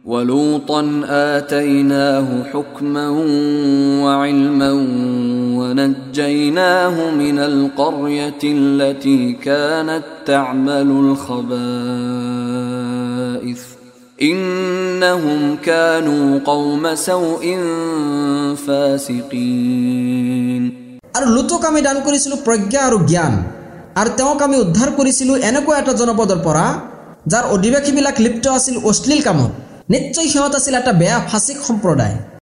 ولوطا آتيناه حكما وعلما ونجيناه من القرية التي كانت تعمل الخبائث إنهم كانوا قوم سوء فاسقين। আর লুতক আমি দান কৰিছিলো প্ৰজ্ঞা আৰু জ্ঞান, আৰু তেওঁক আমি উদ্ধাৰ কৰিছিলো এনেকুৱা এটা জনপদৰ পৰা যাৰ অধিবাসীবিলাক লিপ্ত আছিল অশ্লীল কামত। নিশ্চয় সিহঁত আছিল এটা বেয়া ফাচিক সম্প্ৰদায়।